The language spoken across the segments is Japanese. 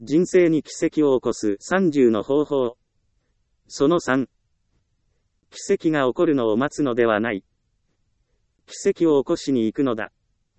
人生に奇跡を起こす30の方法。その3。奇跡が起こるのを待つのではない。奇跡を起こしに行くのだ。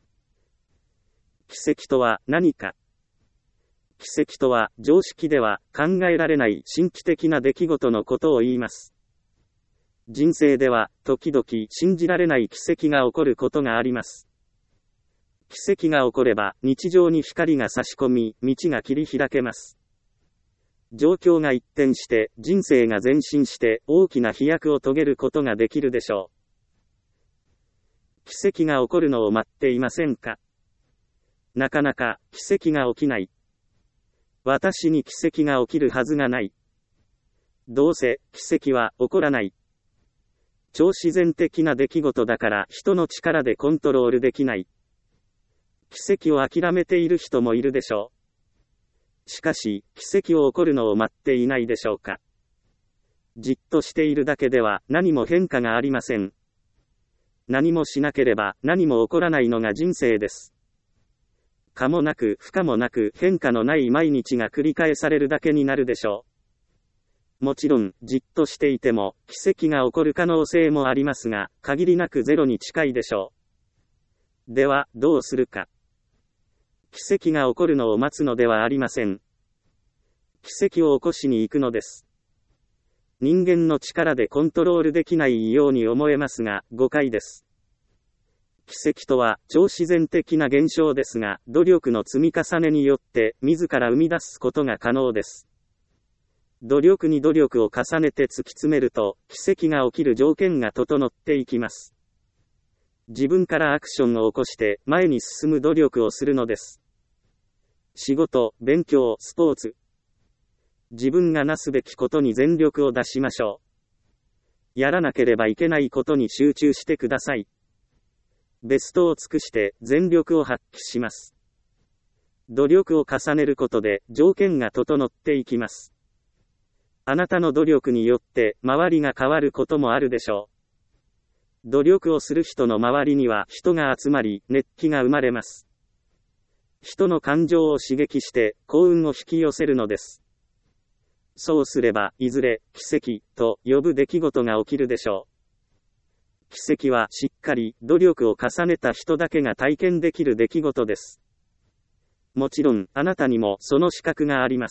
奇跡とは何か。奇跡とは常識では考えられない神秘的な出来事のことを言います。人生では時々信じられない奇跡が起こることがあります。奇跡が起これば日常に光が差し込み、道が切り開けます。状況が一転して人生が前進して大きな飛躍を遂げることができるでしょう。奇跡が起こるのを待っていませんか？なかなか奇跡が起きない。私に奇跡が起きるはずがない。どうせ奇跡は起こらない。超自然的な出来事だから人の力でコントロールできない。奇跡を諦めている人もいるでしょう。しかし、奇跡を起こるのを待っていないでしょうか。じっとしているだけでは何も変化がありません。何もしなければ何も起こらないのが人生です。可もなく不可もなく変化のない毎日が繰り返されるだけになるでしょう。もちろん、じっとしていても奇跡が起こる可能性もありますが、限りなくゼロに近いでしょう。では、どうするか。奇跡が起こるのを待つのではありません。奇跡を起こしに行くのです。人間の力でコントロールできないように思えますが、誤解です。奇跡とは超自然的な現象ですが、努力の積み重ねによって自ら生み出すことが可能です。努力に努力を重ねて突き詰めると、奇跡が起きる条件が整っていきます。自分からアクションを起こして前に進む努力をするのです。仕事、勉強、スポーツ。自分がなすべきことに全力を出しましょう。やらなければいけないことに集中してください。ベストを尽くして全力を発揮します。努力を重ねることで条件が整っていきます。あなたの努力によって周りが変わることもあるでしょう。努力をする人の周りには人が集まり、熱気が生まれます。人の感情を刺激して幸運を引き寄せるのです。そうすればいずれ奇跡と呼ぶ出来事が起きるでしょう。奇跡はしっかり努力を重ねた人だけが体験できる出来事です。もちろんあなたにもその資格があります。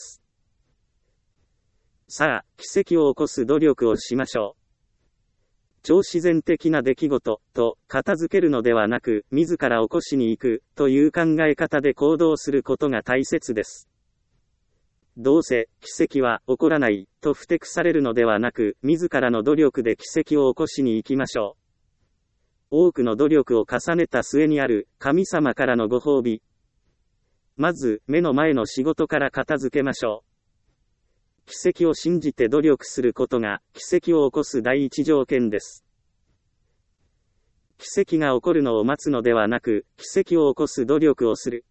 さあ、奇跡を起こす努力をしましょう。超自然的な出来事と片付けるのではなく、自ら起こしに行くという考え方で行動することが大切です。どうせ奇跡は起こらないとふてくされるのではなく、自らの努力で奇跡を起こしに行きましょう。多くの努力を重ねた末にある神様からのご褒美。まず目の前の仕事から片付けましょう。奇跡を信じて努力することが奇跡を起こす第一条件です。奇跡が起こるのを待つのではなく、奇跡を起こす努力をする。